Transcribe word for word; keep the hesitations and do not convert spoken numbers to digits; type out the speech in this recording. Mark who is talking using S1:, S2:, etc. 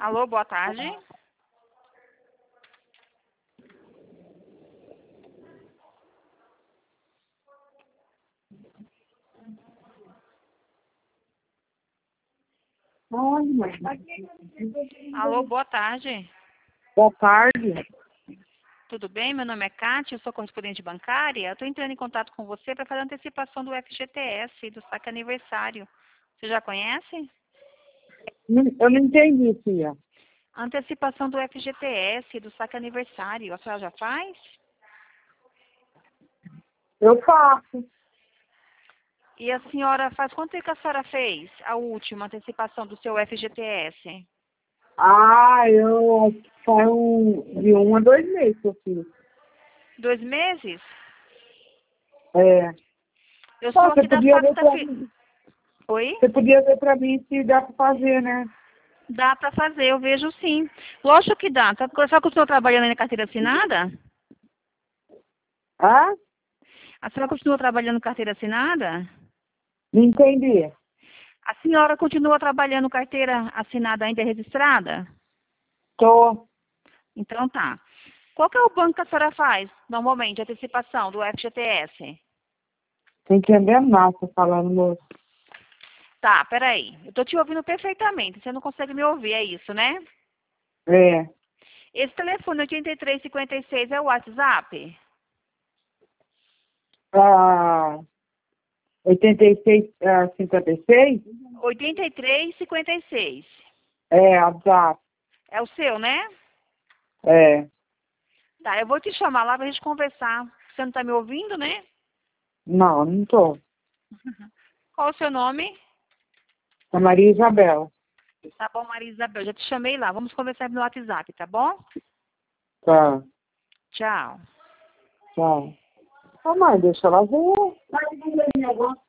S1: Alô, boa tarde.
S2: Oi, mãe.
S1: Alô, boa tarde.
S2: Boa tarde.
S1: Tudo bem? Meu nome é Kátia, eu sou correspondente bancária. Eu estou entrando em contato com você para fazer a antecipação do F G T S, do saque aniversário. Você já conhece?
S2: Não- Eu não entendi, tia.
S1: Antecipação do F G T S, do saque aniversário. A senhora já faz?
S2: Eu faço.
S1: E a senhora faz quanto tempo que a senhora fez a última antecipação do seu F G T S?
S2: Ah, eu faz um, de um a dois meses que eu fiz.
S1: Dois meses?
S2: É.
S1: Eu
S2: Pô,
S1: sou
S2: você
S1: aqui da
S2: podia ver
S1: Santa
S2: pra
S1: Fi...
S2: mim.
S1: Oi?
S2: Você podia ver pra mim se dá pra fazer, né?
S1: Dá para fazer, eu vejo sim. Lógico que dá. Tá? Só que o senhor trabalhando aí na carteira assinada?
S2: Ah?
S1: A senhora continua trabalhando carteira assinada?
S2: Não entendi.
S1: A senhora continua trabalhando carteira assinada ainda registrada?
S2: Tô.
S1: Então tá. Qual que é o banco que a senhora faz, normalmente, a antecipação do F G T S?
S2: Tô entendendo nada, tô falando, moço.
S1: Tá, peraí. Eu tô te ouvindo perfeitamente. Você não consegue me ouvir, é isso, né?
S2: É.
S1: Esse telefone oitenta e três cinquenta e seis é o WhatsApp?
S2: Ah, oitenta e seis, ah, cinquenta e seis?
S1: oitenta e três cinquenta e seis.
S2: É, WhatsApp.
S1: É o seu, né?
S2: É.
S1: Tá, eu vou te chamar lá pra gente conversar. Você não tá me ouvindo, né?
S2: Não, não tô.
S1: Qual o seu nome?
S2: É Maria Isabel.
S1: Tá bom, Maria Isabel. Já te chamei lá. Vamos conversar no WhatsApp, tá bom?
S2: Tá.
S1: Tchau.
S2: Tchau. Ô, mãe, deixa ela ver.